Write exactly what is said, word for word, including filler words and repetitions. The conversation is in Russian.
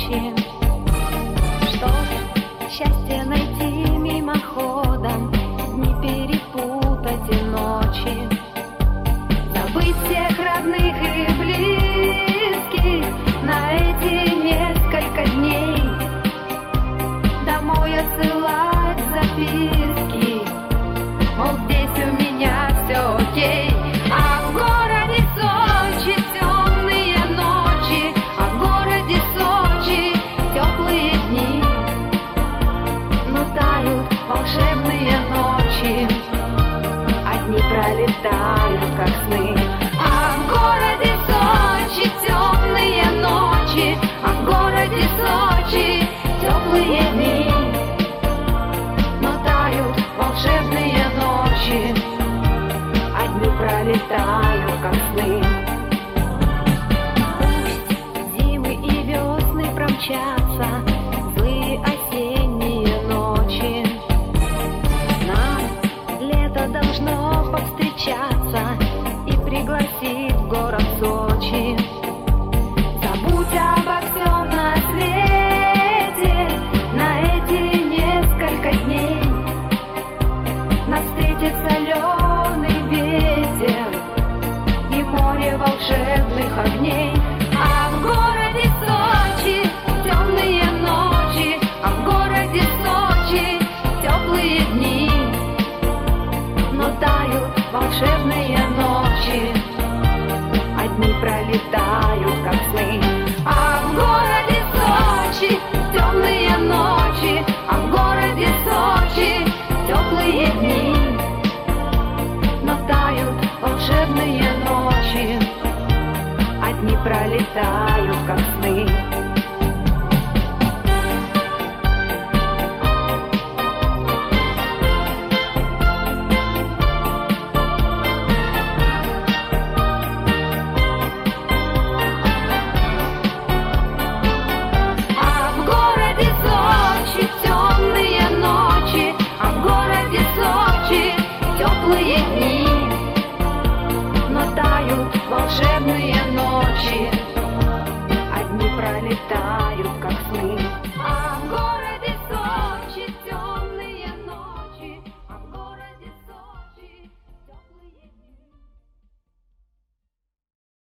ночи. Что ж, счастье найти мимоходом, дни перепутать и ночи. Забыть всех родных и близких на эти несколько дней. Домой отсылать записки, мол, здесь у меня все окей. А в городе Сочи темные ночи, а в городе Сочи теплые дни. Но тают волшебные ночи, а дни пролетают как сны. А в городе Сочи темные ночи, а в городе Сочи теплые дни. Но тают волшебные ночи, а дни пролетают как сны. Пусть зимы и весны промчатся, злые осенние ночи. Нам лето должно повстречаться и пригласить в город Сочи. Забудь обо всем на свете на эти несколько дней. Нас встретит соленый ветер и море волшебных огней. А в городе Сочи темные ночи, а в городе Сочи теплые дни. Но тают волшебные ночи, а дни пролетают как сны. А в городе Сочи темные ночи, а в городе Сочи теплые дни. Но тают волшебные ночи, а дни пролетают как сны. А в городе Сочи темные ночи, а в городе Сочи теплые дни. Но тают волшебные ночи,